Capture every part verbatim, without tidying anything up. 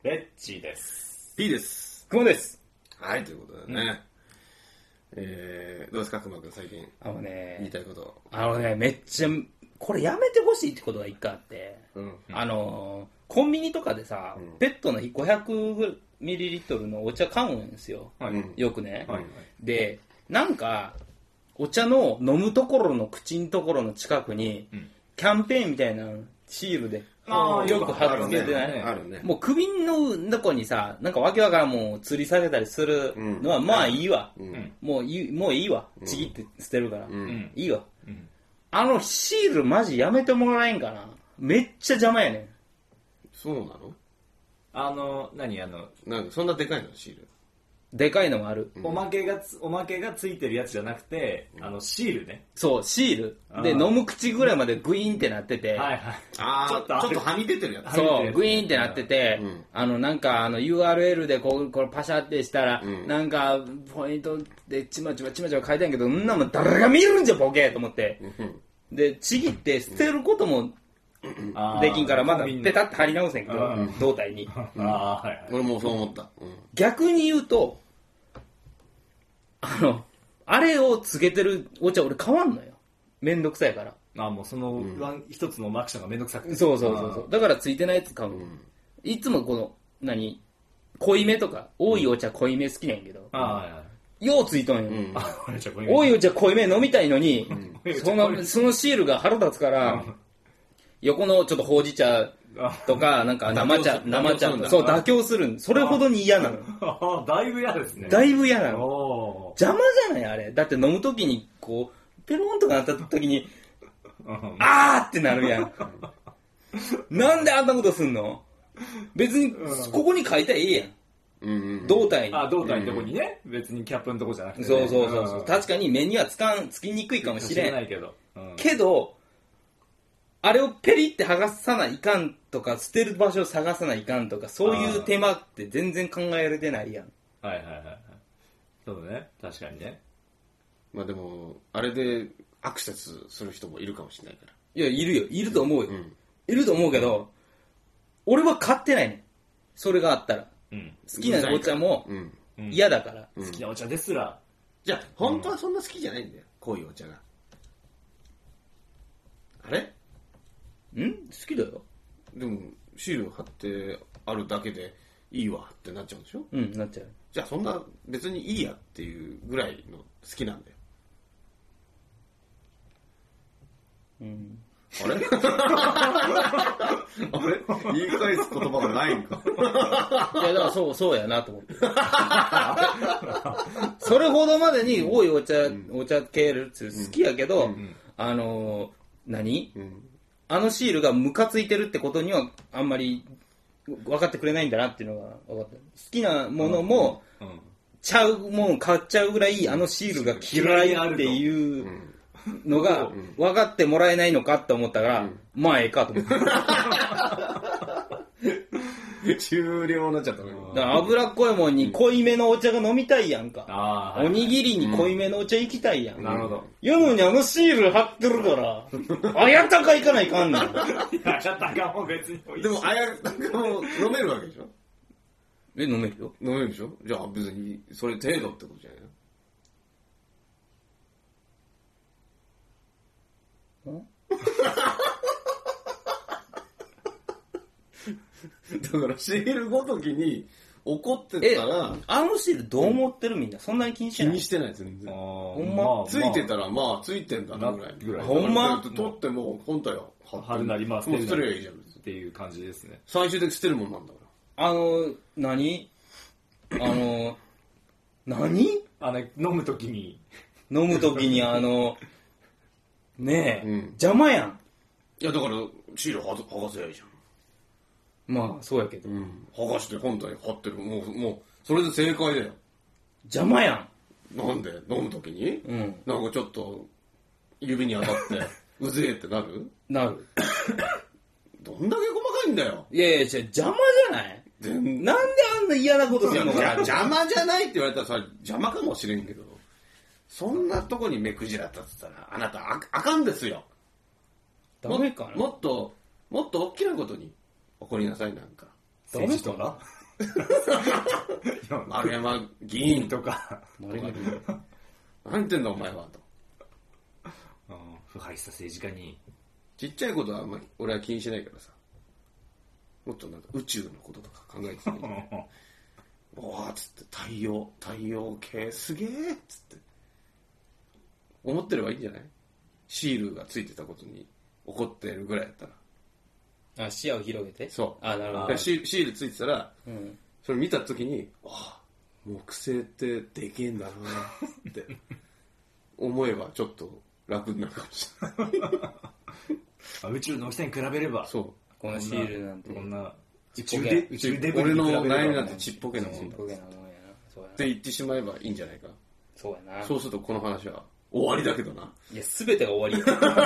レッチです。 P です。 クモです。 はい、ということでね。うん、えー、どうですか、クマ君最近。 あのね、 言いたいこと。 あのね、めっちゃ、これやめてほしいってことが一回あって、うん、あの、コンビニとかでさ、うん、ペットのごひゃくミリリットルのお茶買うんですよ。はい、よくね、はいはい。で、なんか、お茶の飲むところの口のところの近くに、うん、キャンペーンみたいなシールで、あよく貼っつけてない、ねあるね、もう首のとこにさ、なんかわけわからんもう吊り下げたりするのは、うん、まあいいわ、うん、もういい。もういいわ。ちぎって捨てるから。うん、いいわ、うん。あのシールマジやめてもらえんかな。めっちゃ邪魔やねん。 そうなの？ あの、何あの、 なんかそんなでかいのシール？ でかいのがある、 うん、おまけがつおまけがついてるやつじゃなくて、あのシールね。 そうシールで飲む口ぐらいまでグイーンってなってて、はいはい、 あちょっとちょっとはみ出てるやつ。 そうグイーンってなってて、うん、あのなんかあの ユーアールエル でこうこれパシャってしたら、うん、なんかポイントでちまちまちまちま書いてんけど、んなもん誰が見るんじゃボケと思って、うん、でちぎって捨てることもできんからまだペタッと貼り直せんけど、胴体に。 あ、はい、俺もそう思った、うん、 逆に言うとあのあれをつけてるお茶俺買わんのよ。めんどくさいから。 あ、もうその、うん、一つのマクションがめんどくさくて。 そうそうそうそう。だからついてないやつ買う、うん、いつもこの何濃いめとか多いお茶濃いめ好きなんやけど、うん、はいはい、ようついとんよ、うん、多いお茶濃いめ飲みたいのに、うん、そのそのシールが腹立つから、うん、横のちょっとほうじ茶とかなんか生茶生茶そう妥協するん。それほどに嫌なの。 だいぶ嫌ですね。 だいぶ嫌なの。邪魔じゃないあれ。だって飲むときにこうペロンとかなったときにあーってなるやん。なんであんなことすんの？別にここに書いたらええやん。うん、胴体に。 あ、胴体のとこにね、うん、別にキャップのとこじゃなくて、ね。 そうそうそうそう。確かに目にはつかんつきにくいかもしれん。 ないけど。 うん、けど。あれをペリって剥がさないかんとか、捨てる場所を探さないかんとか、そういう手間って全然考えられてないやん。 はいはいはいはい。そうね、確かにね。 まあでも、あれでアクセスする人もいるかもしれないから。 いや、いるよ。いると思うよ。うん、いると思うけど、俺は買ってないねん。それがあったら。うん、好きなお茶も嫌だから、 うん。好きなお茶ですら。 じゃあ、本当はそんな好きじゃないんだよ。こういうお茶が。あれん？好きだよ。 でもシール貼ってあるだけでいいわってなっちゃうんでしょ？ うん、なっちゃう。 じゃあそんな別にいいやっていうぐらいの好きなんだよ。うん。あれあれ言い返す言葉がないんか。 いやだからそうそうやなと思って。それほどまでに多いお茶、うん、お茶系好きやけど、うんうん、あのー、何？うんあのシールがムカついてるってことにはあんまり分かってくれないんだなっていうのが分かった。好きなものもちゃうもん買っちゃうぐらいあのシールが嫌いっていうのが分かってもらえないのかって思ったから、まあええかと思って。 終了になっちゃったね。 だから脂っこいもんに濃いめのお茶が飲みたいやんか。あおにぎりに濃いめのお茶行きたいやん。うん、 なるほど。 やのにあのシール貼ってるから、あやたか行かないかんねん。あやたかも別に美味しい。 でもあやたかも飲めるわけでしょ？ え、飲めるよ。 飲めるでしょ？じゃあ別にそれ程度ってことじゃないの？んだからシールごときに怒ってたらあのシールどう思ってるみんなそんなに気にしてない？ 気にしてないです全然。 ほんま、 ついてたらまあついてんだなぐらい。ぐらいほんま取っても本体は貼るなります。 もう捨てりゃいいじゃんっていう感じですね。 最終的に捨てるもんなんだから。あの何？あの何？ あの飲むときに飲むときにあのねえ、うん、邪魔やん。 いやだからシール剥がせばいいじゃん。 まあそうやけど、うん、 剥がして本体貼ってるもうもうそれで正解だよ。 邪魔やん。なんで飲むときに、うん、なんかちょっと指に当たってうぜえってなる？ なる。 どんだけ細かいんだよ。 いやいや邪魔じゃない？なんであんな嫌なことするのかな。 邪魔じゃないって言われたらそれ邪魔かもしれんけど、そんなとこに目くじら立ってたらあなた あ, あかんですよ。 ダメかな。 も, もっともっと大きなことに怒りなさい。なんか政治とか丸山議員とか丸山議員何言ってんだお前はと。 腐敗した政治家にちっちゃいことはあんまり俺は気にしないからさ、もっとなんか宇宙のこととか考えてたけどおーっつって太陽太陽系すげーっつって思ってればいいんじゃない？シールがついてたことに怒ってるぐらいやったら。 あ、視野を広げて。 そう。 あ、なるほど。 シールついてたら、 うん、 それ見たときに、あ、木星ってでけえんだなって思えばちょっと楽になるかもしれない宇宙の大きさに比べれば、 そう。 このシールなんて。 こんな宇宙で、宇宙で俺の悩みなんてちっぽけなもんだ。ちっぽけなもんやな。そうやな。って言ってしまえばいいんじゃないか。 そうやな。 そうするとこの話は終わりだけどな。 いや、すべてが終わり。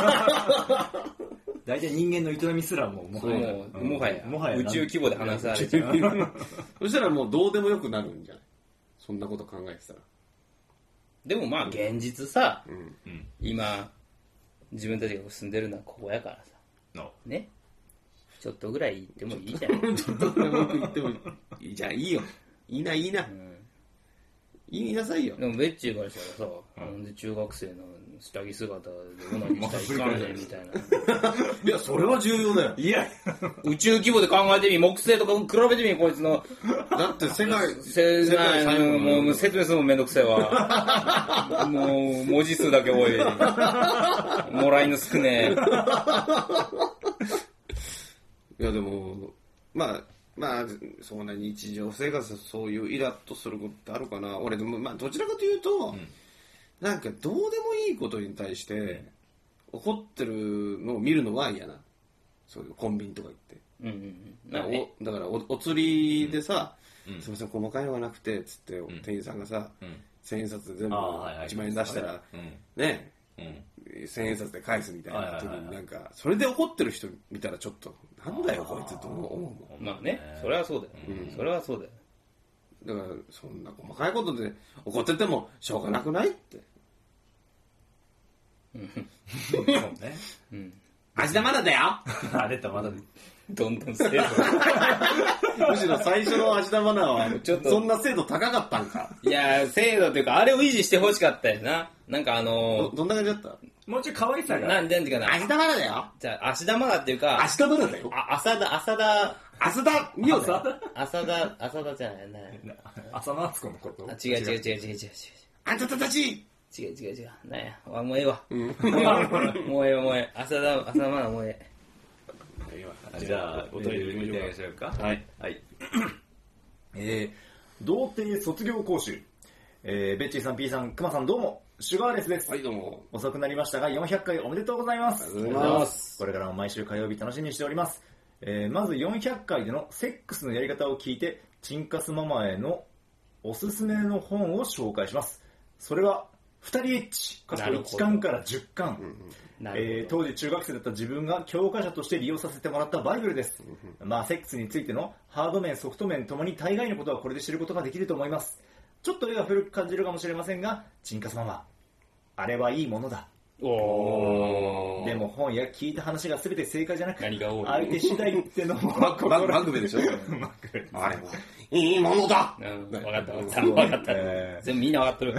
大体人間の営みすらももはや、 もうもはや、 もはや宇宙規模で話されちゃう。 そしたらもうどうでもよくなるんじゃない？そんなこと考えてたら。 でもまあ現実さ、 うん、 今自分たちが住んでるのはここやからさ、 no. ね、ちょっとぐらい行ってもいいじゃん。 ちょっとぐらい僕行ってもいいじゃん、いいよ、いいないいな、うん、言いなさいよ。 でもベッチーからしたらさ、うん、で中学生の下着姿でオナニーしたらいかんねんみたいな。 いや、それは重要だよ。 いや、宇宙規模で考えてみ、木星とか比べてみ、こいつの。 だって世界、 世界最後のもう説明するのもめんどくせえわ。もう文字数だけ多い。もらいの少ねえ。いやでも、まあ、まあ、そんな日常生活でそういうイラッとすることってあるかな。俺でも、まあどちらかというと、うん、なんかどうでもいいことに対して怒ってるのを見るのは嫌な。そういうコンビニとか行って。うんうんうん、だ, おだから お, お釣りでさ、うん、すみません細かいのがなくてつって、うん、店員さんがさ、うん、千円札で全部いちまん円出したら、うん、ね、うん、千円札で返すみたいな時になんかそれで怒ってる人見たらちょっとなんだよこいつと思うもん。 まあね、それはそうだよ、うん、それはそうだよ。 だからそんな細かいことで怒っててもしょうがなくないって。 そうね。 うん。芦田愛菜だよ。 あれだまだどんどん精度。 むしろ最初の芦田愛菜はちょっとそんな精度高かったんか。 いや精度っていうかあれを維持してほしかったよな。なんかあのー、 ど, どんな感じだった？ もうちょい可愛さが。 なんでんていうかな。 芦田愛菜だよ。 じゃあ芦田愛菜っていうか。 芦田愛菜だよ。 あ浅田浅田浅田美代だよ。 浅田浅田じゃないね。 浅野敦子のこと。 あ違う違う違う違う違う違う。 あんたたち。 違う違う違う。なんや。あ、もうええわ。うん、もうええわ。もうええわ、もうええ。浅田、浅田まだもうええ。じゃあ、お取り入れてみましょうか。 はい。 はい。えー、童貞卒業講習。えー、ベッチーさん、P さん、クマさん、どうも。シュガーレスです。 はい、どうも。 遅くなりましたが、よんひゃっかいおめでとうございます。 ありがとうございます。 これからも毎週火曜日楽しみにしております。えー、まずよんひゃっかいでのセックスのやり方を聞いて、チンカスママへのおすすめの本を紹介します。それは、二人エッチ、かっこいちかんからじゅっかん、えー、当時中学生だった自分が教科書として利用させてもらったバイブルです。まあセックスについてのハード面ソフト面ともに大概のことはこれで知ることができると思います。ちょっと絵が古く感じるかもしれませんが、チンカスママあれはいいものだ。おでも本や聞いた話が全て正解じゃなく、 何が多い相手次第ってのも番組でしょ。あれもいいものだ。 うん、分かった分かった分かった、えー、全部みんな分かってる。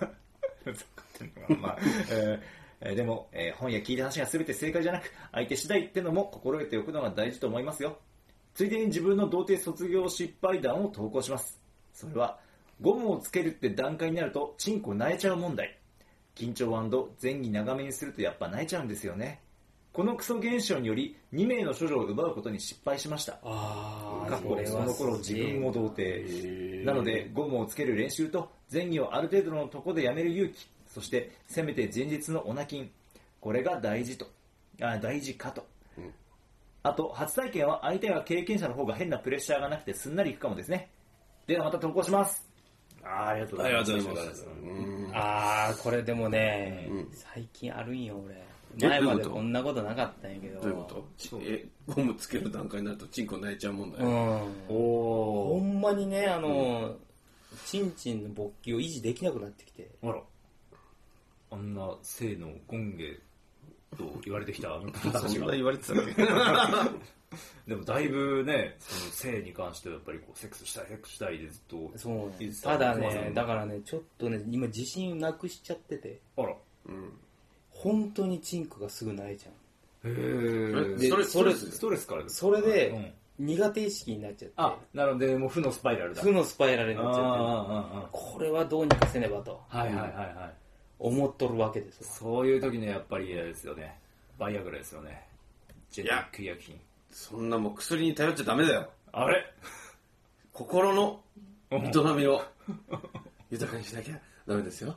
まあえー、でも、えー、本や聞いた話が全て正解じゃなく相手次第ってのも心得ておくのが大事と思いますよ。ついでに自分の童貞卒業失敗談を投稿します。それはゴムをつけるって段階になるとチンコ泣いちゃう問題。緊張&前儀長めにするとやっぱ泣いちゃうんですよね。このクソ現象によりにめいの処女を奪うことに失敗しました。 あ過去その頃自分も童貞なのでゴムをつける練習と前儀をある程度のところでやめる勇気、そしてせめて前日のオナキン、これが大事とあ大事かと、うん、あと初体験は相手が経験者の方が変なプレッシャーがなくてすんなりいくかもですね。ではまた投稿します。あ, ありがとうございます。ありがとうございます。 あーこれでもね、うん、最近あるんよ俺。前までこんなことなかったんやけど。 どういうこと？えゴムつける段階になるとチンコ泣いちゃうもんだよ。 うん、おほんまにねあの、うん、チンチンの勃起を維持できなくなってきて。 あら。あんな性の権下と言われてきたそんな言われてたっけ。 でもだいぶね、その性に関してはやっぱりこうセックスしたいセックスしたいでずっとそう言ってた。ただね、だからね、ちょっとね、今自信なくしちゃってて。 あら。 うん。 本当にチンコがすぐないじゃん。 へー。 で、 ストレス、ストレスからです。 それで、苦手意識になっちゃって。 あ、なので、もう負のスパイラルだ。 負のスパイラルになっちゃって。これはどうにかせねばと。 はいはいはいはい。 思っとるわけですよ。 そういう時にはやっぱり嫌ですよね。バイアグラですよね。ジェネリック医薬品。 そんなもう薬に頼っちゃダメだよ。 あれ心の営みを豊かにしなきゃダメですよ。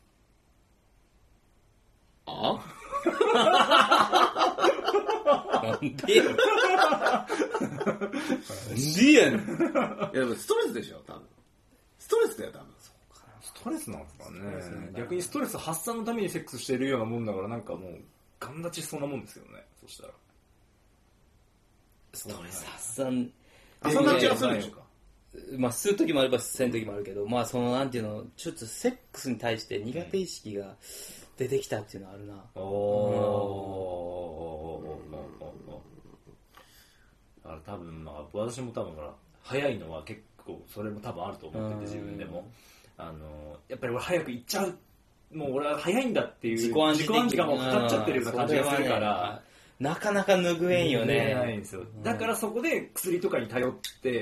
あなんでやねん。なんでやねん。いやでもストレスでしょ、多分。ストレスだよ、多分。 そうかな。ストレスなんですかね。逆にストレス発散のためにセックスしてるようなもんだから、なんかもう、ガン立ちしそうなもんですよね。そしたら。 ストレス発散。 朝立ちはするでしょか。 まあ、するときもあればせんときもあるけど、まあ、その、なんていうの、ちょっとセックスに対して苦手意識が出てきたっていうのはあるな。 おー。だから多分、まあ、私も多分、ほら、早いのは結構、それも多分あると思ってて、自分でも。あの、やっぱり俺早く行っちゃう。もう俺は早いんだっていう、 自己暗示自己暗示がもうかかっちゃってるような感じがするから、 なかなか拭えんよね。 拭えないんですよ。だからそこで薬とかに頼って、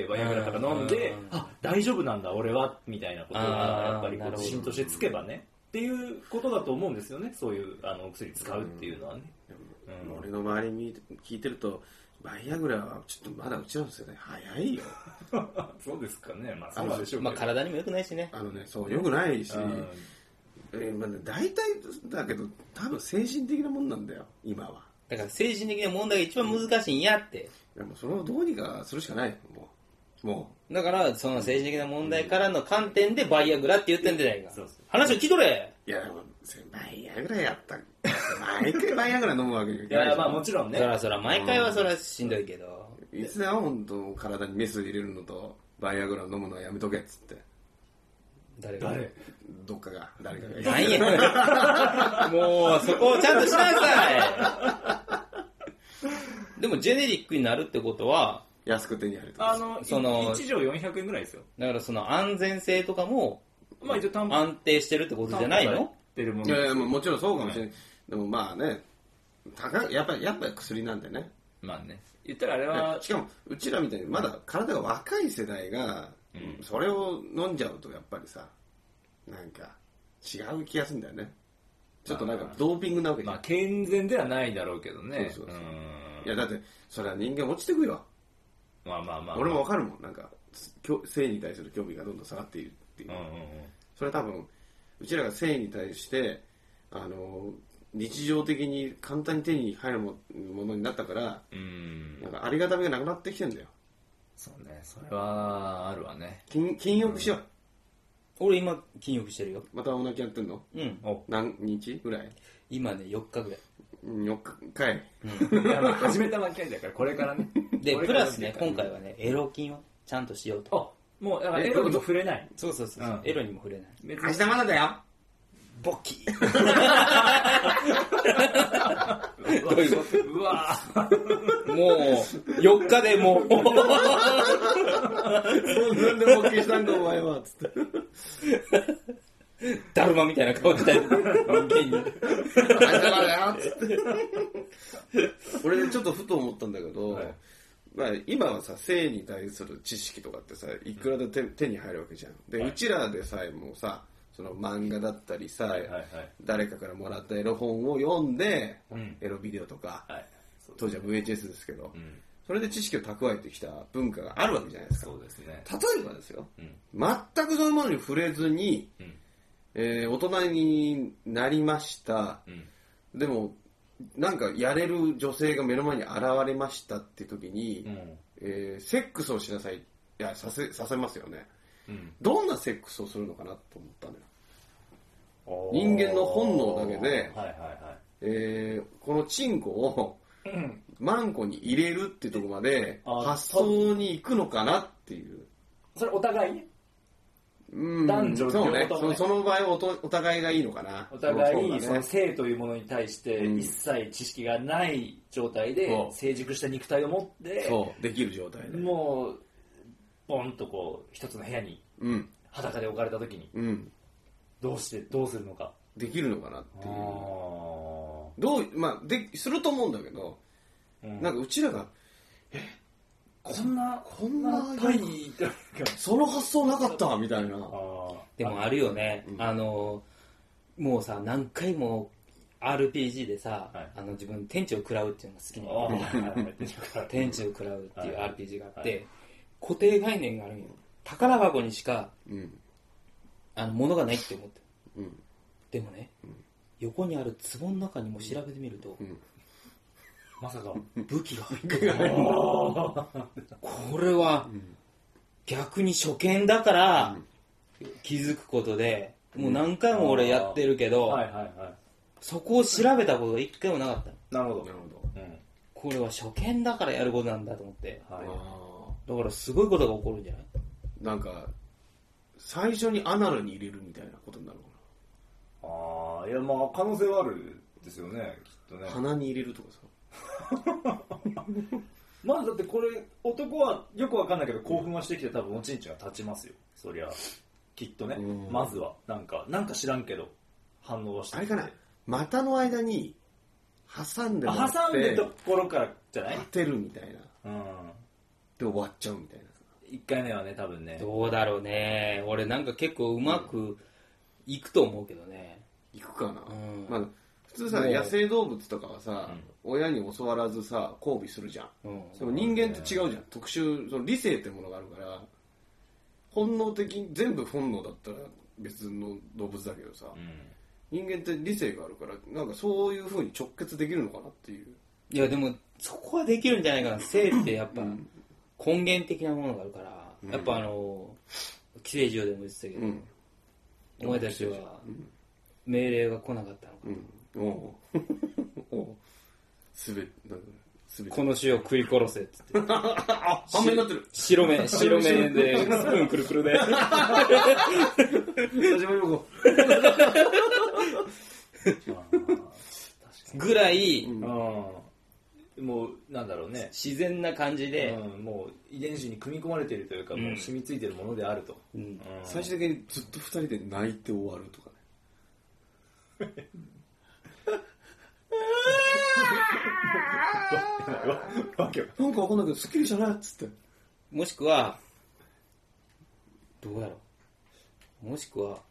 バイアグラとか飲んで、あ、大丈夫なんだ、俺は、みたいなことが、やっぱりこう自信としてつけばね、っていうことだと思うんですよね、そういうあの薬使うっていうのはね。 うん、俺の周りに聞いてると、バイアグラはちょっとまだうちの世代早いよ。 そうですかね、まあそうでしょうけど。 まあ体にも良くないしね。 あのね、そう、良くないし、えーまあね、大体だけど、多分精神的なもんなんだよ、今は。 だから精神的な問題が一番難しいんやって。 でもそれをどうにかするしかない。もう。もう。だから、その政治的な問題からの観点でバイアグラって言ってんじゃないか。そうそう。話を聞いとれ。 いや、バイアグラやった。毎回バイアグラ飲むわけにいかない。 いや、まあもちろんね。 そらそら、毎回はそらしんどいけど。 いつでも本当体にメス入れるのと、バイアグラ飲むのはやめとけっつって。 誰が誰どっかが、誰かが。 何や。もう、そこをちゃんとしなさい。でも、ジェネリックになるってことは、 安く手に入るとあの、その、いち錠よんひゃくえんぐらいですよ。 だからその安全性とかも、 まあ一応安定してるってことじゃないの？ いやいや、もちろんそうかもしれない。でもまあね、高い、やっぱり、やっぱり薬なんでね。 まあね。言ったらあれは、 しかも、うちらみたいにまだ体が若い世代が、うん、それを飲んじゃうとやっぱりさ、なんか違う気がするんだよね。ちょっとなんかドーピングなわけじゃん。 まあ健全ではないだろうけどね。 そうそうそう。いやだってそれは人間落ちてくよ。 まあまあまあ、まあ。 俺もわかるもん。なんか性に対する興味がどんどん下がっているっていう。うんうんうん、それは多分うちらが性に対してあの日常的に簡単に手に入るものになったから、うん、なんかありがたみがなくなってきてんだよ。 そうね、それはあるわね。 禁禁欲しよう、うん、 俺今禁欲してるよ。 またおなきやってんの？うん。何日ぐらい？ 今ねよっかぐらい。 よっかかい。 うん、いやまあ始めたばっかりだからこれからね。 でプラスね今回はねエロ禁をちゃんとしようと。 あ、もうだからエロにも触れない。 そうそうそう、うん、エロにも触れない。 明日まだだよ。 ボッキー。 どういうこと？うわもうよっかでもうそうなんでボッキーしたんだお前はつってだるまみたいな顔したい人間に明日だよつって俺ちょっとふと思ったんだけど、はい、まあ、今はさ性に対する知識とかってさいくらで 手,、うん、手に入るわけじゃんで、はい、うちらでさえもさその漫画だったりさ、はいはいはい、誰かからもらったエロ本を読んで、うん、エロビデオとか、はい、当時は ブイエイチエス ですけど、うん、それで知識を蓄えてきた文化があるわけじゃないですか。 そうですね。 例えばですよ、うん、全くそういうものに触れずに、うんえー、大人になりました、うん、でもなんかやれる女性が目の前に現れましたっていう時に、うんえー、セックスをしなさい、いやさせ、させますよね。うん、どんなセックスをするのかなと思ったのよ。人間の本能だけで、はいはいはいえー、このチンコをマンコに入れるっていうところまで発想に行くのかなっていう。 それお互いね。 うん男女そうね両方ともねそのその場合おとお互いがいいのかな。 お互いそうだねその性というものに対してうん一切知識がない状態でそう成熟した肉体を持ってそうできる状態で。 もうポンとこう一つの部屋にうん裸で置かれた時にうんどうしてどうするのか。 できるのかなっていう。 あどうまあですると思うんだけど、 ーうんなんかうちらがこんなこんな体位その発想なかったみたいな。 あでもあるよね、 うんあのもうさ何回も アールピージー でさ、 はいあの自分天地を食らうっていうのが好きあなのー天地を食らうっていうはいアールピージー があって、 はい固定概念があるんよ。宝箱にしかうんあの物がないって思ってる。 うんでもね、横にある壺の中にも調べてみると、 うんまさか武器が入ってる。これは逆に初見だから気づくことで、もう何回も俺やってるけど、 はいはいはいそこを調べたことが一回もなかったの。 なるほどなるほど。 うんこれは初見だからやることなんだと思って、 はいあだからすごいことが起こるんじゃない？ ーなんか最初にアナルに入れるみたいなことになるのかああいやまあ可能性はあるですよねきっとねな。鼻に入れるとかさ。 まあだってこれ男はよくわかんないけど興奮はしてきて多分おちんちんが立ちますよそりゃきっとねうんまずはなんかなんか知らんけど反応はしてあれかな、股の間に挟んでもらってあ挟んでところからじゃない当てるみたいなうんで終わっちゃうみたいなさ。 いっかいめはね多分ねどうだろうね。俺なんか結構うまくいくと思うけどね。 いくかな、 うんまあ、普通さもう野生動物とかはさ、親に教わらずさ交尾するじゃん、 うんその人間って違うじゃん。特殊その理性ってものがあるから本能的に全部本能だったら別の動物だけどさ、 うん人間って理性があるからなんかそういう風に直結できるのかなっていう。 いやでもそこはできるんじゃないかな。性ってやっぱ根源的なものがあるから、 うんやっぱあの寄生獣でも言ってたけど、 うんお前たちは命令が来なかったのか、 うんおうおうすべなんだすべてこの種を食い殺せっつってあ半面になってる。 白目白目でスプーンくるくるで始まりもぐらいうんもうなんだろうね自然な感じで、 うんもう遺伝子に組み込まれているというか、 うんもう染みついているものであると、 うんうん最終的にずっと二人で泣いて終わるとかね。 わけなんかわかんないけどすっきりしたねっつって。 もしくはどうやろうもしくは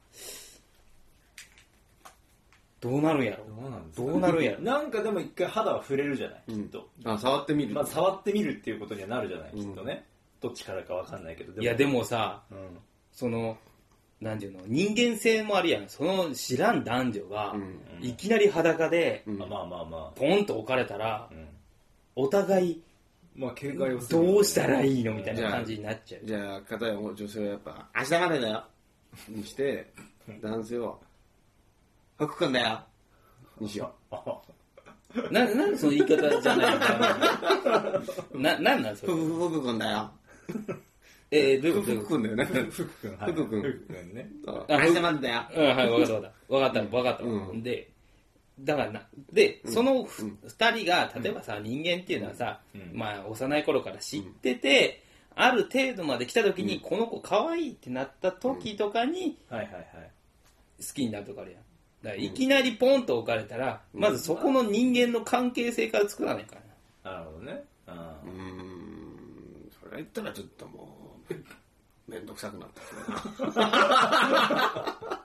どうなるんやろどうなんですかどうなるんやろなんかでも一回肌は触れるじゃない、 うんきっとあ触ってみる。 まず触ってみるっていうことにはなるじゃない、 うんきっとねどっちからかわかんないけどいやでもさうんそのなんていうの人間性もあるやん。その知らん男女が、 うんいきなり裸でうんまあまあまあまポンと置かれたら、 あ、うんお互いまあ警戒をするどうしたらいいのみたいじゃあな感じになっちゃう。 じゃあ片や女性はやっぱ明日までだよにして男性は福君だよにしよな、なんでその言い方じゃないのかな。な、なんなんそれ。 う。福福君だよ。 えー、どういうこと福君だよね。 福君はい福君福君ねああ明日までだよ。 うん、はい、わかったわかった。わかった、わかった。 うんで、だからな、で、そのふうん二人が、例えばさ、人間っていうのはさ、 うんまあ、幼い頃から知ってて、ある程度まで来た時に、この子可愛いってなった時とかに、 はいはいはい好きになるとかあるやん。だからいきなりポンと置かれたら、まずそこの人間の関係性から作らないからな。 なるほどねあうーん。それ言ったらちょっともう、めんどくさくなったけどな。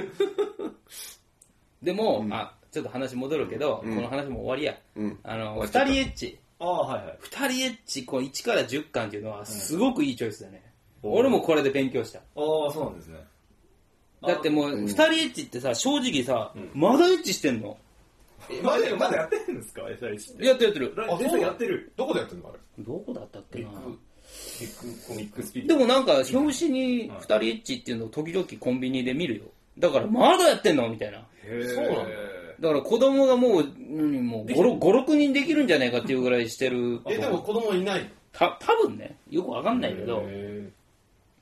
でも、 うんあ、ちょっと話戻るけど、 うんこの話も終わりや。 うん。 あの、二終わっちゃった人エッチ。 ああはいはい二人エッチ、こういちからじゅっかんっていうのは、すごくいいチョイスだね。 うん俺もこれで勉強した。 ああそうなんですねだってもう、 うん二人エッチってさ、正直さ、まだエッチしてんのえまだまだやってるんですかエサイチってやってるやってる。 あ実際やってるどこでやってんのあれ。 どこだったっけなビッグビッグコミックスピリッでもなんか、表紙に二人エッチっていうのを時々コンビニで見るよ。だから、まだやってんのみたいな。 へえそうなんだだから子供がもう、うんもうご、ろくにんできるんじゃないかっていうぐらいしてる。 え、でも子供いない。 た、多分ね、よくわかんないけど、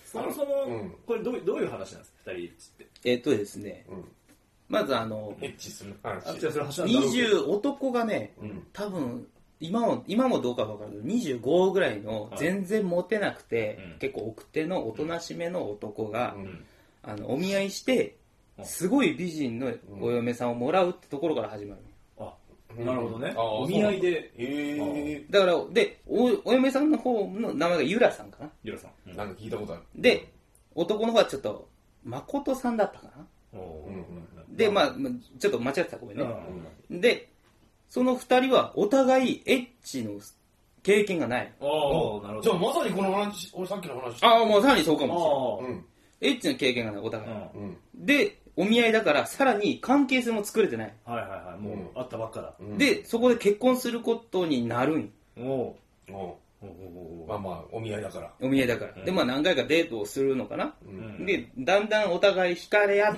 そもそも、うん、これどうどういう話なんですか、ふたりエッチって。 えっとですね、うん、まずあのエッチする話。 にじゅう男がね、うん、多分今も今もどうか分からないけどにじゅうごぐらいの全然モテなくて、うん、結構奥手のおとなしめの男が、うん、あのお見合いしてすごい美人のお嫁さんをもらうってところから始まる。 あ、なるほどね。お見合いで。 へだからで お, お嫁さんの方の名前がゆらさんかな。 ゆらさん、 うん、なんか聞いたことある。 で男の方はちょっと誠さんだったかな。うん、でまあちょっと間違ってた、ごめんね。うん、でその二人はお互いエッチの経験がない。 ああ、なるほど。じゃあまさにこの話、俺さっきの話。 ああ、もうさらにそうかもしれない。うん、エッチの経験がないお互い。うん、でお見合いだからさらに関係性も作れてない。 はいはいはい、もう、うん、あったばっかだ。 でそこで結婚することになるん。 おお。まあまあお見合いだから。 お見合いだから。うん、でまあ何回かデートをするのかな。うん、でだんだんお互い惹かれ合って、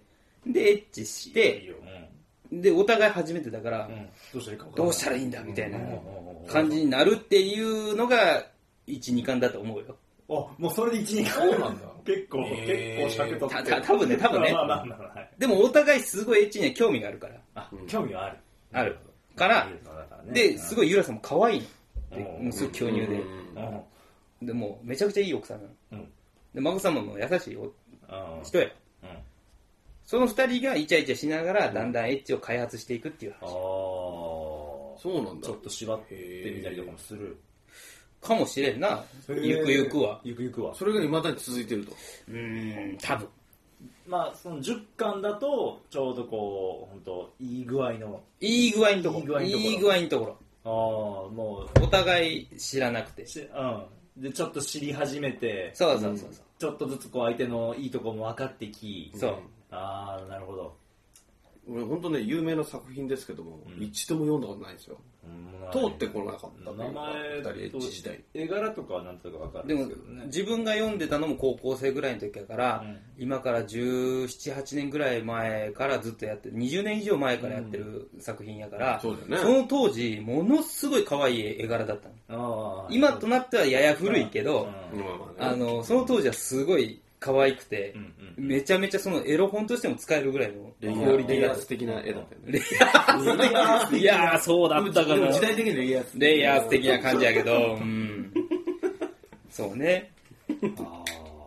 でエッチして。いいよ、うん、でお互い初めてだから、うん、 どうしたらいいか分からない、どうしたらいいんだみたいな感じになるっていうのがいち、にかんだと思うよ。 あ、もうそれでいち、にかん。そうなんだ。結構、えー、結構尺取って。 た多分ね、多分ね。まあまあまあまあ、でもお互いすごいエッチには興味があるから。 あ、興味がある。 ある。から、で、すごいゆらさんも可愛いの。もうすぐ巨乳で。でもめちゃくちゃいい奥さんなの。で、孫さんも優しい人や。その二人がイチャイチャしながらだんだんエッチを開発していくっていう話。ああ、 そうなんだ。 ちょっと縛ってみたりとかもするかもしれんな。ゆくゆくは。 ゆくゆくは。 それが未だに続いてると。 うーん、多分。 まあそのじゅっかんだとちょうどこう本当いい具合のいい具合のところ。いい具合のところ。 ああ、もうお互い知らなくて。 うん。でちょっと知り始めて。 そうそうそうそう。 ちょっとずつこう相手のいいところも分かってき。 そう。 ああ、なるほど。 俺本当ね有名な作品ですけども、うん、一度も読んだことないんですよ、うん、通ってこなかった名前とエッチ時代絵柄とかはなんとか分かるんでけどね。でも自分が読んでたのも高校生ぐらいの時やから、うん、今からじゅうなな、はちねんぐらい前からずっとやってるにじゅうねん以上前からやってる作品やから、うん、そうだよね、その当時ものすごい可愛い絵柄だったの。あ今となってはやや古いけど、うん、あのその当時はすごい可愛くて、うんうん、めちゃめちゃそのエロ本としても使えるぐらいのレイヤース的な絵だったよね。レイヤースいやーそうだったかな。 時代的にレイヤースレイヤース的な感じやけど、うん、そうね。あ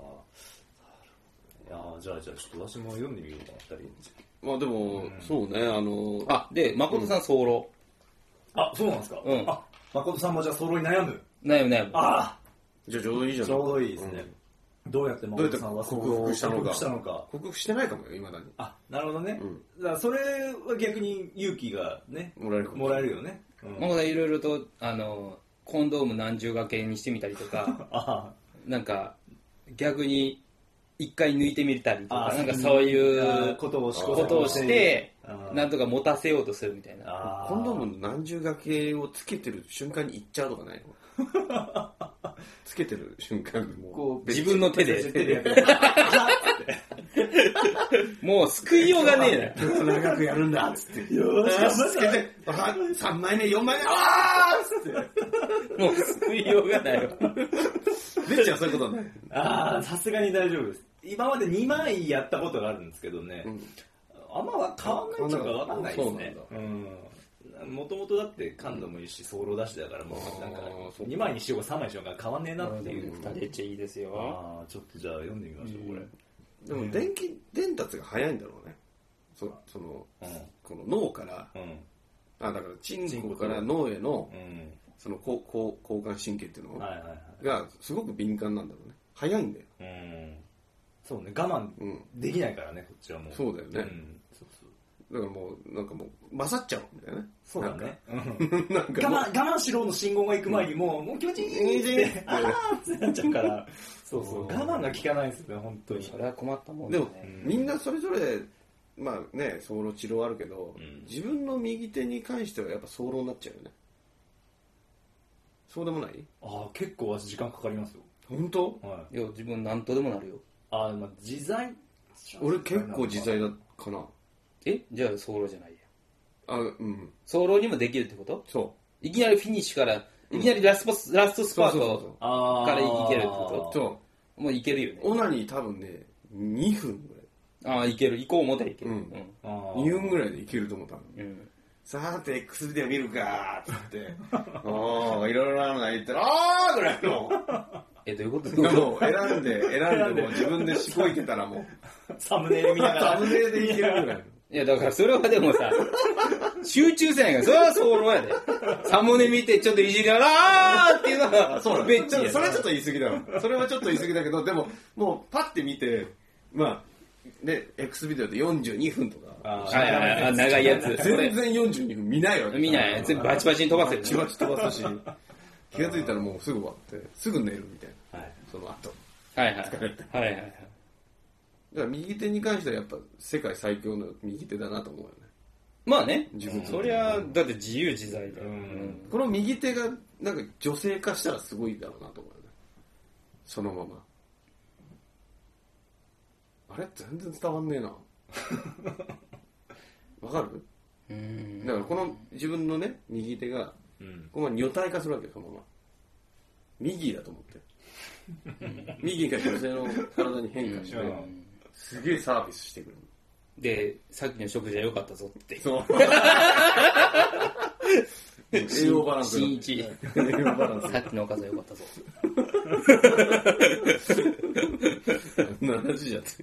あ、いやじゃあじゃあちょっと私も読んでみようかなふたり。 まあでも、うん、そうねあのあで誠さん早漏、 うん、あそうなんですか。うん、あ誠さんもじゃあ早漏に悩む悩む悩む。 ああじゃあちょうどいいじゃん。 ちょうどいいですね。うんどうやって誠さんは克服したのか。 したのか克服してないかもよ、未だに。 あ、なるほどね。うん、だからそれは逆に勇気がね、もらえるもらえるよね。 誠さんいろいろと、あの、コンドーム何重掛けにしてみたりとか、あなんか、逆に一回抜いてみたりとか、なんかそういうことをして、なんとか持たせようとするみたいな。 コンドーム何重掛けをつけてる瞬間にいっちゃうとかないのつけてる瞬間にもうこう自分の手で手でもう救いようがねえな長くやるんだっつってよしつけてさんまいめよんまいめあーっつってもう救いようがないよめっちゃそういうことないああさすがに大丈夫です。今までにまいやったことがあるんですけどね、うん、あんま変わんないっちゃうか分かんないですね。もともとだって感度もいいし、ソロ出しだからもうなんかにまいにしようかさんまいにしようか変わんねえなっていう。 ふたりエッチいいですよ。 あちょっとじゃあ読んでみましょう、これ。 でも電気伝達が早いんだろうね。そその、うん、この脳から、うん、あだからチンコから脳への、うん、その交交感神経っていうのがすごく敏感なんだろうね。早いんだよ。うん、 そうね、我慢できないからね、こっちはもう。 そうだよね。うんだからもうなんかもう勝っちゃうみたいなね。 そうだね。なんか我慢我慢しろの信号が行く前にもう、うん、もう気持ちいいってああってなっちゃうから。そうそう我慢が効かないですよね本当に。 それは困ったもんね。でも、うん、みんなそれぞれまあね早漏治療あるけど、うん、自分の右手に関してはやっぱ早漏になっちゃうよね。そうでもない？ ああ結構私時間かかりますよ。 本当？ はい。いや自分なんとでもなるよ。 ああまあ自在。 俺結構自在だかな。 えじゃあ早漏じゃないや。 あうん早漏にもできるってこと？ そういきなりフィニッシュからいきなりラスト、うん、ラストスパートからいけるってこと？ そうもういけるよね。 オナニー多分ね、にふんぐらい。ああ、いける。行こう思ったらいける。うん。うん、 にふんぐらいでいけると思ったの。うん。さーて、X ビデオ見るかーって言って、ああ、いろいろなのが言ったら、あーぐらいの。 え、どういうこともう選んで、選んで、もう自分でしこいてたらもう、 サムネイル見ながら。 サムネイルでいけるぐらいの。 いや、だからそれはでもさ、集中せないから、それはそうやで。サムネ見てちょっといじりながら、あーっていうのが、 そうベッチや。 それはちょっと言い過ぎだろ。それはちょっと言い過ぎだけど、でも、もうパッて見て、まあ、ね、X ビデオでよんじゅうにふんとか。 ああ、はいはいはい、長いやつ。 全然よんじゅうにふん見ないわけ。 見ない。全部バチバチに飛ばせる。 バチバチ飛ばすし、気がついたらもうすぐ終わって、すぐ寝るみたいな。 はい。 その後。 はいはい。疲れて。はいはいはい。 だから右手に関してはやっぱ世界最強の右手だなと思うよね。 まあね。 自分そりゃ、だって自由自在だよ。 この右手がなんか女性化したらすごいだろうなと思うよね。そのまま。あれ全然伝わんねえな。わかる？うんだからこの自分のね、右手が、うん、このまま女体化するわけよ、そのまま。右だと思って。右が女性の体に変化して、すげえサービスしてくる。 で、さっきの食事は良かったぞって。 そう。栄養バランス。 新一。栄養バランス。さっきのおかずは良かったぞ。 何の話じゃって。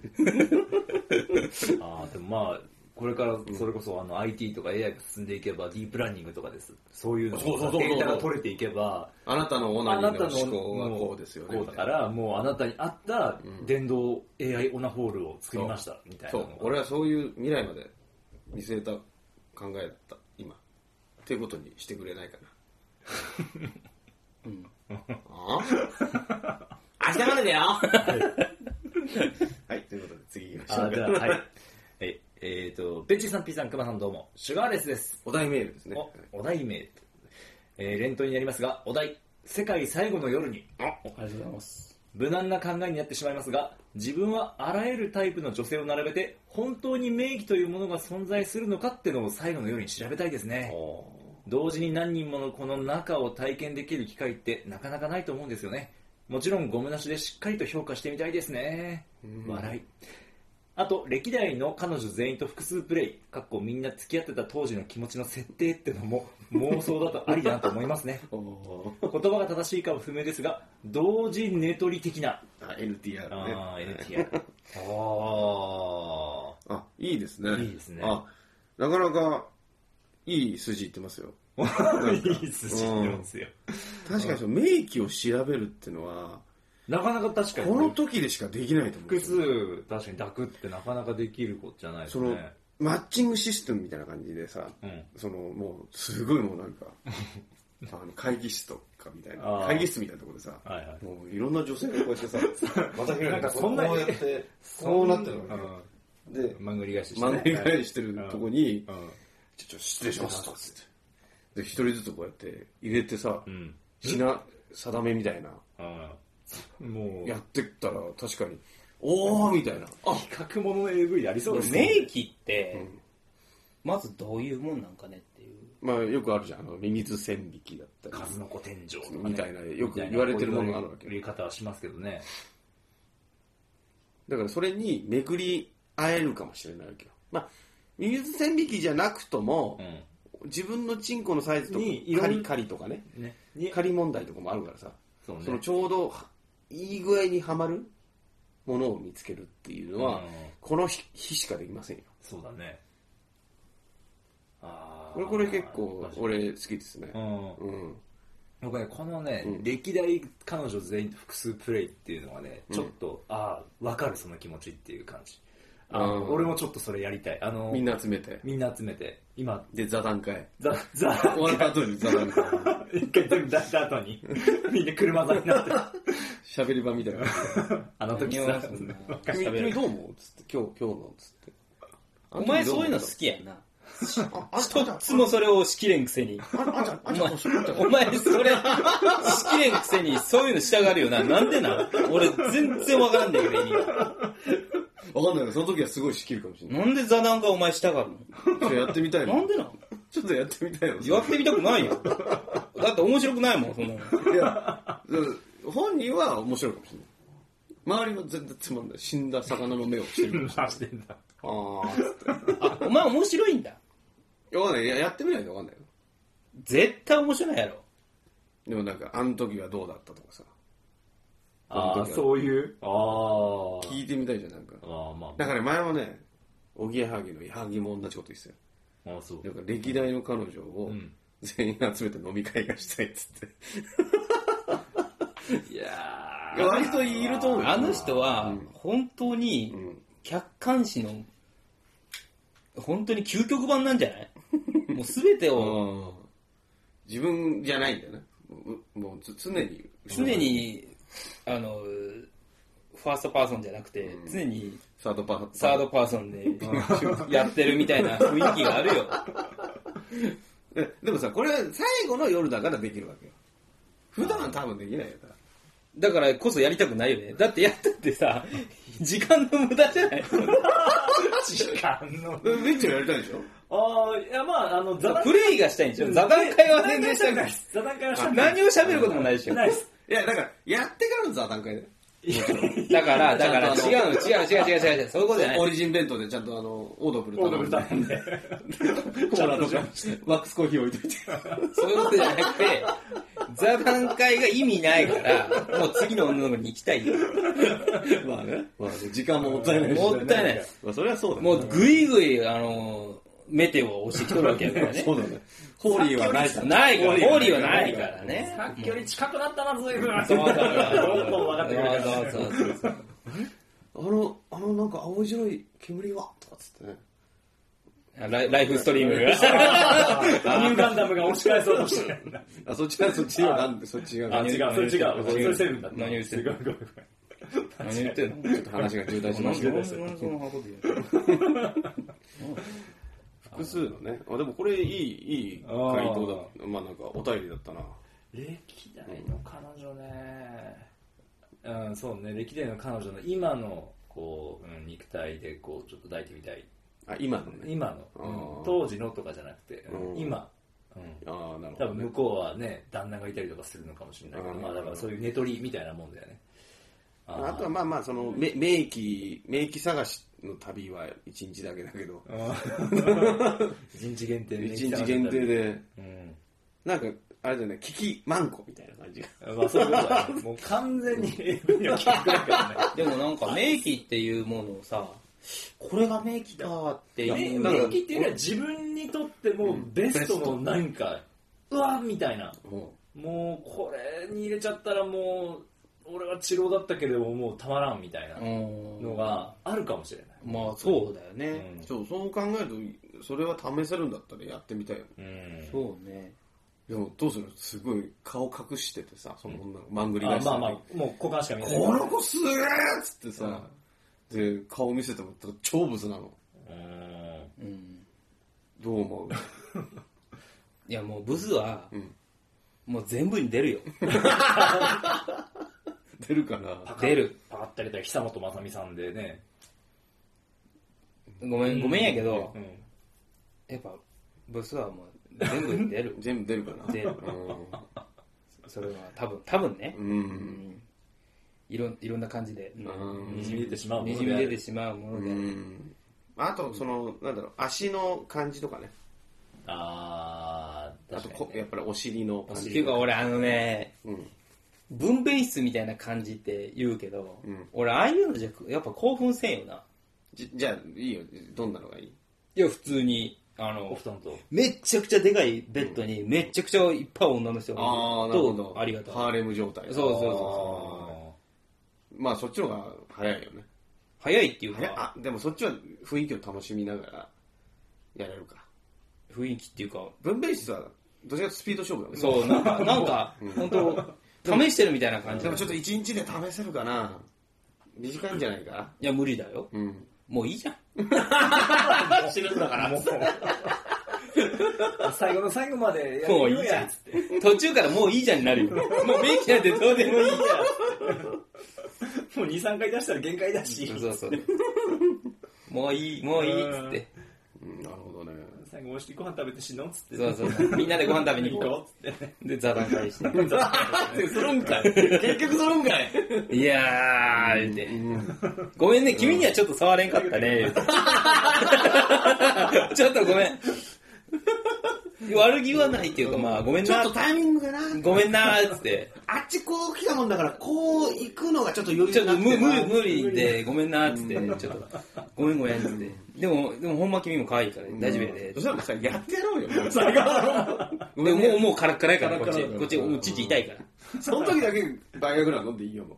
ああ、でもまあ、これからそれこそあの アイティー とか エーアイ が進んでいけば、ディープラーニングとかです。そういうのがデータが取れていけば、 あなたのオナニーの思考はこうですよね。 こうだから、もうあなたに合った電動 エーアイ オナホールを作りました、みたいな。 そう、俺はそういう未来まで見据えた考えだった、今。っていうことにしてくれないかな。うん。あ明日までだよはい、ということで次行きましょう。 じゃあ、はい。ええーと、ベッチーさん、ピーさん、クマさんどうも。シュガーレスです。 お題メールですね。 お、お題メール。えー、連投になりますが、お題、世界最後の夜に。 あ、ありがとうございます。 無難な考えになってしまいますが、自分はあらゆるタイプの女性を並べて、本当に名義というものが存在するのかってのを最後の夜に調べたいですね。同時に何人ものこの中を体験できる機会ってなかなかないと思うんですよね。もちろんゴムなしでしっかりと評価してみたいですね。笑い。あと、歴代の彼女全員と複数プレイ、かっこみんな付き合ってた当時の気持ちの設定ってのも妄想だとありだなと思いますね。言葉が正しいかは不明ですが、同時ネトリ的な。 あ、エヌティーアール ね。 ああ、エヌティーアール。 ああ。あ、いいですね。 いいですね。 あ、なかなかいい筋いってますよ。 いい筋いってますよ。 確かにその名機を調べるっていうのは、 なかなか確かにこの時でしかできないと思う。 複数確かに抱くってなかなかできることじゃないですね。 そのマッチングシステムみたいな感じでさ、うん、そのもうすごいもうなんかあの会議室とかみたいな会議室みたいなところでさ、はいはい、もういろんな女性がこうやってさ、また開いてこうやってそうなってるわけで、 まんぐり返しして、 まんぐり返してるとこに、うんうん、ちょっと失礼しますとつってで一人ずつこうやって入れてさ、うん、品定めみたいな。もうやってったら確かにおーみたいなあ比較ものの エーブイ ありそうですね。名機って、うん、まずどういうもんなんかねっていう。 まあよくあるじゃん、あのミミズ線引きだったり数の子天井とか、 ね、みたいなよく言われてるものがあるわけ。 売り方はしますけどね。 だからそれにめくり合えるかもしれないわけよ。まあミミズ線引きじゃなくとも、うん、自分のチンコのサイズと仮仮とかねね仮問題とかもあるからさ、そうね、そのちょうどいい具合にはまるものを見つけるっていうのは、うん、この日しかできませんよ。 そうだね。 あこれこれ結構俺好きですね。うん。 うん、僕ねこのね、うん、歴代彼女全員と複数プレイっていうのはね、ちょっと、うん、ああ分かるその気持ちっていう感じ。あの、うん、俺もちょっとそれやりたい。あのみんな集めて。 みんな集めて。今で座談会。 座座終わった後に座談会。 一回全部出した後にみんな車座になって。 喋り場みたいな。 あの時さ、 君どう思うつって今日今日のつって。 お前そういうの好きやな。一つもそれをしきれんくせに。お前それしきれんくせにそういうのしたがるよな。なんでな。俺全然わからんねんけど意味が。 わかんないけどその時はすごいしきるかもしれない。 なんで座談会お前したがるの。 ちょっとやってみたいの。 なんでなの。 ちょっとやってみたいの。 やってみたくないよ。だって面白くないもんそんなの。いや本人は面白いかもしれない。 周りは全然つまんない。死んだ魚の目をしてるかもしれない。 してんだ。 あーつって。 あ、お前面白いんだ。 いや、わかんない。や、やってみないとわかんないよ。 絶対面白いやろ。 でもなんか、あの時はどうだったとかさ。 ああ、そういう。ああ。 聞いてみたいじゃん、なんか。 ああ、まあ。 だから前もね、おぎやはぎの矢作も同じこと言ってたよ。 ああ、そう。 なんか歴代の彼女を全員集めて飲み会がしたいっつって。 いやー。割といると思うよ。 あの人は、本当に、客観視の、本当に究極版なんじゃないもうすべてを。 自分じゃないんだよね。もう常に。 常に、あの、ファーストパーソンじゃなくて、うん、常にサードパーソンサードパーソンでやってるみたいな雰囲気があるよ。 で, でもさ、これ最後の夜だからできるわけよ。普段は多分できないよ。 だからこそやりたくないよね。だってやったってさ、時間の無駄じゃない時間の無駄。めっちゃやりたいでしょ。 ああ、いやまあ、あの、 座談プレイがしたいんでしょ。座談会は全然したくない。 座談会はしたくない。何を喋ることもないでしょ。 ないです。 いや、だから、やってからの座談会で。 だから、だから、違うの、違う、違う、違う、違う、そういうことじゃない。 オリジン弁当でちゃんとあの、オードブルオードブル頼んで。 コーラとか、ワックスコーヒー置いといて。 そういうことじゃなくて、座談会が意味ないから、もう次の女の子に行きたいよ。 まあね。まあ、時間ももったいないし、 ね。もったいない。 まあ、それはそうだね。 もうぐいぐい、あの、メテオを押してきとるわけやからね。 そうだね。ホーリーはないから。 ないから、ホーリーはないからね。 さっきより近くなったな、ずいぶん。 そうだから。 どんどん分かってくる。 そうそうそうそう。 あの、あのなんか青白い煙はとかつってね。 ライ, ライフストリームが。 ニューガンダムが押し返そうとしてる。 あ、そっちはそっちはなんで、そっちが。 あ、違う、それ違う。それセブンだった。 何言ってる何言ってんのちょっと話が渋滞しましたけど。複数のね。あ、でもこれいい、いい回答だ。まあなんかお便りだったな。 歴代の彼女ね。うん、そうね。歴代の彼女の今の、こう、うん、肉体でこう、ちょっと抱いてみたい。 あ、今のね。 今の。うん、当時のとかじゃなくて、うん、今。うん、 ああ、なるほど、ね。 多分向こうはね、旦那がいたりとかするのかもしれないけど、まあだからそういう寝取りみたいなもんだよね。 あ, あとはまあまあ、その、め名機、名機探しの旅はいちにちだけだけど。 いちにち限定で。 いちにち限定で。うん、なんか、あれだよね、キキマンコみたいな感じが。 まあそういうことだね。もう完全にエブには聞くからね。 でもなんか、名機っていうものをさ、これが名機だっていう。 名機っていうのは自分にとってもベストのなんか、うわみたいな。もうこれに入れちゃったらもう、俺は治療だったけどもうたまらんみたいなのがあるかもしれない。 まあそうだよね。 うん、そう、そう考えると、それは試せるんだったらやってみたいよね。 うん、そうね。 でもどうするすごい顔隠しててさ、その女のマングリ返して、 まあまあ、もう股間しか見ない。 この子すげーっつってさ、うん、で、顔見せてもらったら超ブスなの。うん。どう思ういやもうブスは、うん、もう全部に出るよ。 出るかな出る。 パカッて出たら久本雅美さんでね。 ごめん、ごめんやけど、うん、やっぱ、ブスはもう全部に出る。 全部出るかな出る。 それは多分、多分ね。うん、いろいろんな感じで、 にじみ出てしまうもので。 にじみ出てしまうもので。 あと、その、なんだろう、足の感じとかね。 あー、 あとこ、やっぱりお尻の感じ。っていうか俺あのね、うん分娩室みたいな感じって言うけど、うん、俺ああいうのじゃやっぱ興奮せんよな。 じ, じゃあいいよ、どんなのがいい？ いや普通にあのお布団とめっちゃくちゃでかいベッドにめちゃくちゃいっぱい女の人がいる、 うん、ああなるほど、 ありがたい。 ハーレム状態。 そうそうそうそう。 まあそっちの方が早いよね。 早いっていうか、 あでもそっちは雰囲気を楽しみながらやれるか。 雰囲気っていうか分娩室はどちらかとスピード勝負だもんね。 そうなんかなんか本当。試してるみたいな感じ。 でもちょっと一日で試せるかな。短いんじゃないか。 いや無理だよ。うん、もういいじゃん。 死ぬんだからもう。最後の最後までもういいじゃん。途中からもういいじゃんになるよ。もう免許なんてどうでもいいじゃん。 もうに、さんかい出したら限界だし。 そうそう。もういいもういいっつって。 うん、なるほどね。 最後越しにご飯食べて死のうっつって。 そうそう。みんなでご飯食べに行こうっつって。で、座談会して。 するんかい。結局するんかい。 いやー、言うて。ごめんね、君にはちょっと触れんかったね。ちょっとごめん。悪気はないっていうか、まあ、ごめんな。 ちょっとタイミングがな。 ごめんなーっつって。 あっちこう来たもんだから、こう行くのがちょっと余裕ちょっと無無無理で、ごめんなーっつって、ちょっと、ごめんごめんっつって。でも、でもほんま君も可愛いから大丈夫やで。 そしたらさ、やってやろうよ。もうそれが。でももう、もうカラッカラやから、こっち。こっち、もう父痛いから。 その時だけバイアグラ飲んでいいよ、もう。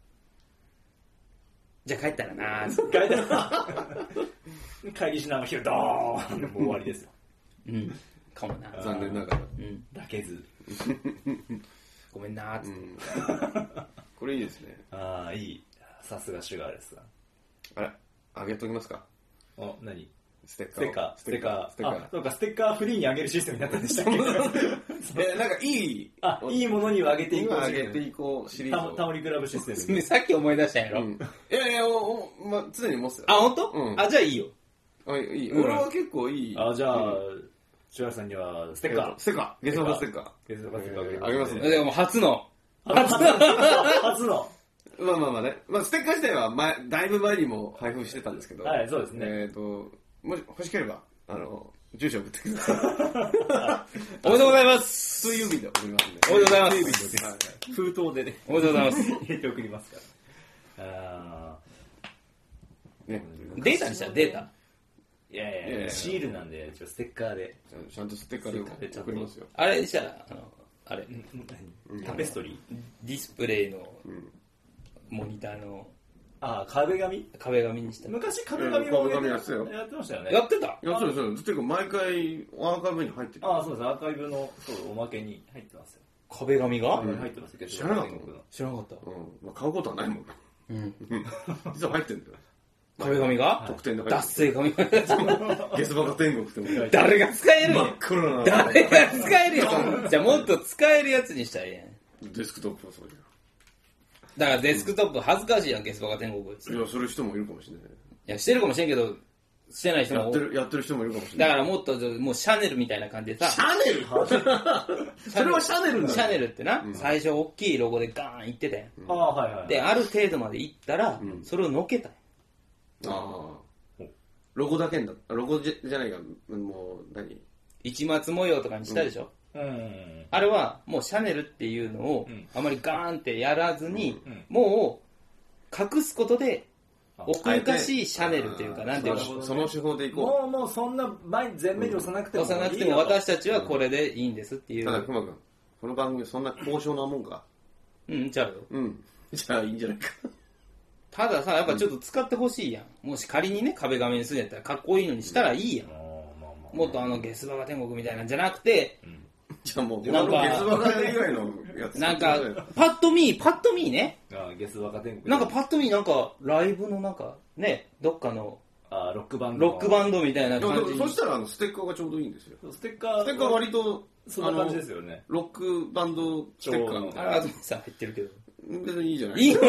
じゃあ帰ったらなーっつって。帰ったら。帰りしなの昼ドーンもう終わりですよ。 うん。かもな。 残念ながら。 うん。だけず。 ごめんなーっつって。 これいいですね。 ああ、いい。さすがシュガーですが。 あれ、あげときますか。 お、何ステッカー。 ステッカー。ステッカー。 ステッカー。 あ、そうか、ステッカーフリーにあげるシステムになったんでしたっけえ、なんかいい、 あ、いいものにはあげていこう。 あげていこうシリーズ。 タモリクラブシステム。 さっき思い出したんやろ。 いやいや、お、まあ、常に持つよ。 あ、ほんと？ うん。 あ、じゃあいいよ。 あ、いい。俺は結構いい。 あ、じゃあ、シュガーさんにはステッカー。 ステッカー。ゲストステッカー。 ゲストステッカーあげますね。 でも初の。 初の。初の。 まあまあまあね。まあステッカー自体は前、だいぶ前にも配布してたんですけど。 はい、そうですね。 えっと、もし欲しければ、あの、住所送ってください。 おめでとうございます。 普通郵便で送りますんで。 おめでとうございます。 封筒でね。 おめでとうございます。 入れて送りますから。あね。 データにしたらデータ。 いやいやいや、シールなんで、ステッカーで。 ちゃんとステッカーで送りますよ。 あれにしたら、あの、あれ、 タペストリーディスプレイのモニターのああ、壁紙壁紙にした。 昔壁紙を壁紙やってたよ。 やってましたよね。 やってたやってる、そうです。ていうか毎回アーカイブに入ってる。 ああ、そうです。アーカイブのそうおまけに入ってますよ。 壁紙が入ってますけど。 知らなかった。 知らなかった。 うん。まあ買うことはないもん。うん。実は入ってるんだよ。 壁紙が特典で入脱製紙がゲスバカ天国っても誰が使える真っ黒な。 誰が使えるよ。じゃあもっと使えるやつにしたらいいやん。 デスクトップはそうじゃん。 だからデスクトップ恥ずかしいやん、ゲスバカ天国。 いや、する人もいるかもしれない。 いや、してるかもしれんけど、してない人も。 やってる、やってる人もいるかもしれない。 だからもっと、もうシャネルみたいな感じでさ。 シャネルそれはシャネルだ。 シャネルってな、最初大きいロゴでガーンいってたやん。 ああ、はいはい。 で、ある程度までいったら、それをのけたんや。ああ。ロゴだけんだ。ロゴじゃじゃないか、もう、何市松模様とかにしたでしょ。うん、あれはもうシャネルっていうのをあまりガーンってやらずに、うん、もう隠すことで奥ゆかしいシャネルっていうかなんていうかその手法でいこう。もうもうそんな前前面に押さなくてもいいよ。 押さなくても私たちはこれでいいんですっていう。 ただ熊君、この番組そんな高尚なもんか。 うん、じゃあよ。 うん。じゃあいいんじゃないか。 たださ、やっぱちょっと使ってほしいやん。もし仮にね壁紙にするんやったらかっこいいのにしたらいいやん。もっとあのゲスバカ天国みたいなんじゃなくて。うん、 じゃあもう、なんか、ゲスバカ以外のやつ。 なんか、パッと見、パッと見ね。 ああ、ゲスバカ天国。 なんかパッと見、なんか、ライブのなんか、ね、どっかの、 あロックバンド。 ロックバンドみたいな感じ。 そしたら、あの、ステッカーがちょうどいいんですよ。 ステッカー。 ステッカー割と、 そんな感じですよね。 ロックバンドステッカー。 あれ、あとさ、入ってるけど。 別にいいじゃないいいの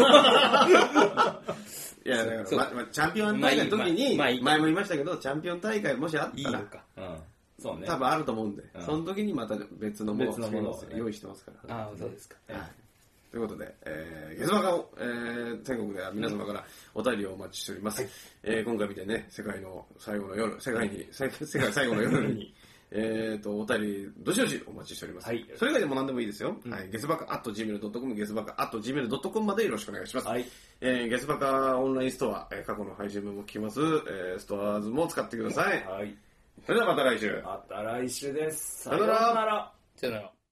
いや、だから、まあ、チャンピオン大会の時に、前も言いましたけど、チャンピオン大会もしあったら、いいのか。うん。そうね。多分あると思うんで、うん、その時にまた別のものを用意してますから。 ああ、そうですか。 はい。ということで、えー、ゲスバカを、えー、天国では皆様からお便りをお待ちしております。はい、えー、今回みたいにね、世界の最後の夜、世界に、世界最後の夜に、えーと、お便り、どしどしお待ちしております。はい。それ以外でも何でもいいですよ。うん、はい。ゲスバカ アットジーメールドットコム、ゲスバカ アットジーメールドットコム までよろしくお願いします。はい。えー、ゲスバカオンラインストア、えー、過去の配信分も聞きます。えー、ストアーズも使ってください。はい。それではまた来週。 また来週です。 さよなら。 さよなら。